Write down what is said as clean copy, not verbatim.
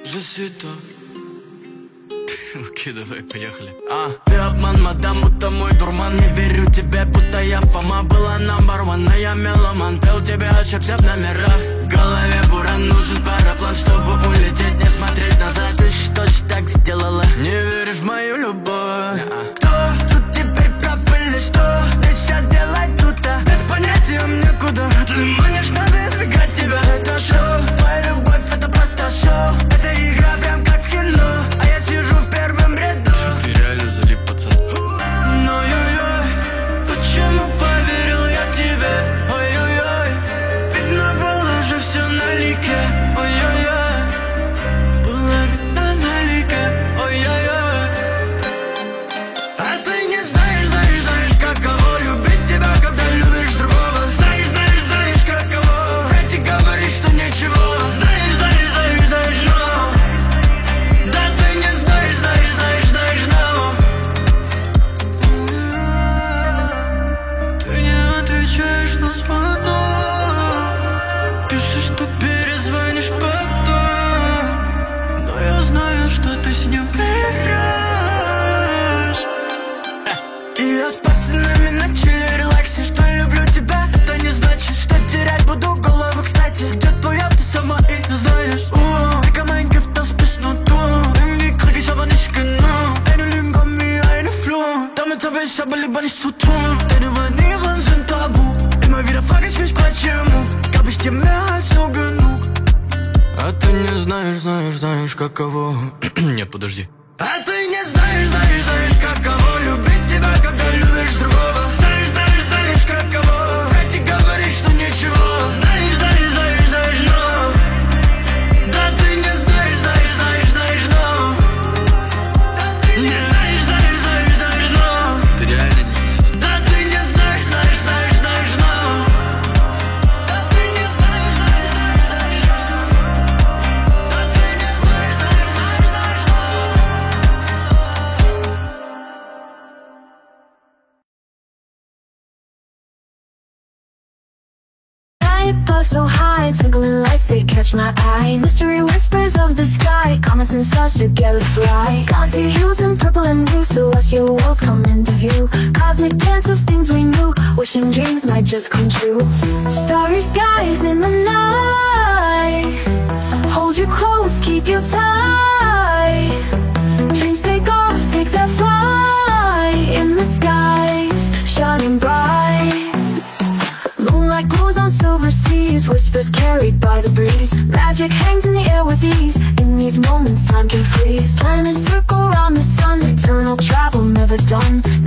Je suis toi. Окей, давай, поехали. Ты обман, мадам, будто мой дурман. Не верю тебе, будто я Фома. Была number one, но я меломан. Пел тебя, ошибся в номерах. В голове буран, нужен параплан, чтобы улететь, не смотреть назад. Ты что ж так сделала? Не веришь в мою любовь? Кто тут теперь прав или что? Ты сейчас делать тут-то? Без понятия мне куда. Ты манишь, надо избегать тебя. Это шоу, твоя любовь, это просто шоу. Это игра прям как в кино, а я сижу в первом ряду. Ты реально залип, пацан. Ой-ой-ой, почему поверил я тебе? Ой-ой-ой, видно было же все налике. Ой-ой-ой, было видно налике. Ой-ой-ой. А ты не знаешь, каково любить тебя, когда любишь другого. Знаешь, каково врать и говорить, что ничего. Знаешь, но да ты не знаешь, но ты не отвечаешь на звонок. Пишешь, что перезвонишь потом, но я знаю, что ты с ним приврешь. И я с пацанами начали релаксе, что люблю тебя. Это не значит, что терять буду голову. Кстати, где твоя, ты сама и не знаешь. Lika mein Gift, das bist nur du. Irgendwie krieg ich aber nicht genug. Eine Lügen kommen wie eine Fluch. Damit hab ich aber lieber nichts zu tun. Deine Manieren sind tabu. Immer wieder frag ich mich, почему. Gab ich dir mehr als so genug. А ты не знаешь, каково. Нет, подожди. А ты не знаешь, каково любить тебя, когда любишь другого. Знаешь, каково врать и говорить, что ничего. Знаешь, но да ты не знаешь, но не знаешь, но ты реально не знаешь. Да ты не знаешь, но да ты не Up so high, twinkling lights, they catch my eye. Mystery whispers of the sky, comets and stars together fly. Galaxy hues in purple and blue, celestial worlds come into view. Cosmic dance of things we knew, wishing dreams might just come true. Starry skies in the night, hold you close, keep you tight. Dreams take off, take their flight in the skies, shining bright. Moonlight glows on silver seas, whispers carried by the breeze. Magic hangs in the air with ease, in these moments time can freeze. Planets circle around the sun, eternal travel never done.